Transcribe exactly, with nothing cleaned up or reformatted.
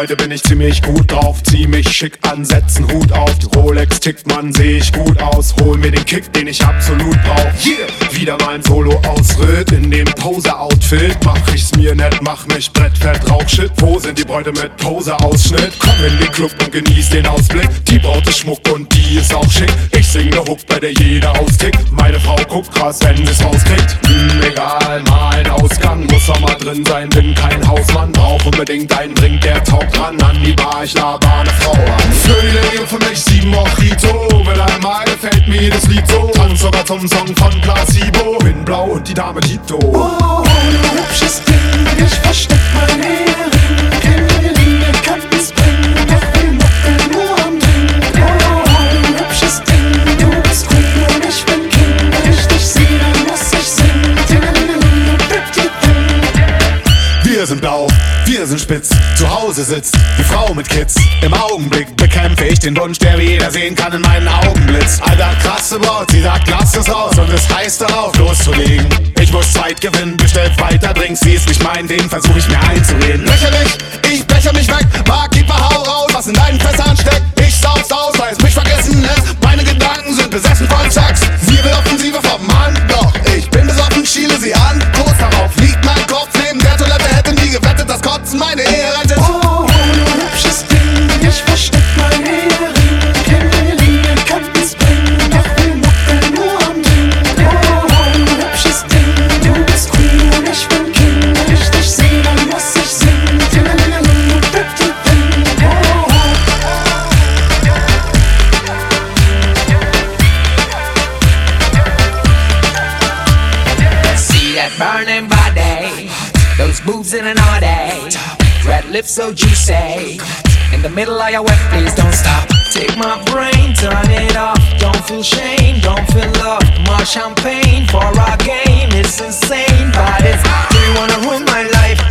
Heute bin ich ziemlich gut drauf, zieh mich schick an, setz 'n Hut auf. Die Rolex tickt, man, seh ich gut aus. Hol mir den Kick, den ich absolut brauch. Yeah! Wieder mal ein Solo-Ausritt in dem Pose-Outfit. Mach ich's mir nett, mach mich brettfett, Rauchshit. Wo sind die Bräute mit Pose-Ausschnitt? Komm in den Club und genieß den Ausblick. Die Braut ist Schmuck und die ist auch schick. Ich sing ne Hook, bei der jeder austickt. Meine Frau guckt krass, wenn sie's rauskriegt. Hm, egal, mal ein Ausgang, muss auch mal drin sein. Bin kein Hausmann, brauch unbedingt einen Drink, der taugt ran an die Bar. Ich laber ne Frau an. Für die Leo für mich sieben Mojito. Wenn einmal gefällt mir jedes Lied so. Tanz sogar zum Song von Placebo. Bin blau und die Dame Tito. Oh, oh, du hübsches Ding, ich versteck mein Ehering. Keine Linie kann's bringen, doch wir mucken nur am Ding. Oh, oh, du hübsches Ding, du bist Queen und ich bin King. Wenn ich dich seh, dann muss ich singen. Wir sind blau, wir sind spitz, zu Hause sitzt die Frau mit Kids. Im Augenblick bekämpfe ich den Wunsch, der wie jeder sehen kann in meinen Augen blitzt. Alter, krasse Braut, sie sagt, lass es aus und es heißt darauf loszulegen. Ich muss Zeit gewinnen, bestellt weiter Drinks, sie ist nicht mein Ding, versuch ich mir einzureden. Lächerlich, ich becher mich weg, Barkeeper, hau raus, was in deinen Fässern steckt. Ich sauf's aus, weil es mich vergessen lässt. Meine Gedanken sind besessen von Sex. Sie will Offensive vom Mann, doch ich bin besoffen, schiele sie an. Kurz darauf liegt mein Kopf neben der Toilette, hätte nie gewettet, dass Kotzen meine Ehe rettet. Oh, oh, du hübsches Ding, ich versteck mein Ehering. Keine Linie kann's bringen, doch wir mucken nur am Ding. Oh, oh, du hübsches Ding, du bist Queen und ich bin King. Wenn ich dich seh, dann muss ich singen. See that burning body, those boobs in an all day, red lips so juicy. In the middle of your wet, please don't stop. Take my brain, turn it off. Don't feel shame, don't feel love. More champagne for our game, it's insane. But it's, do you wanna ruin my life?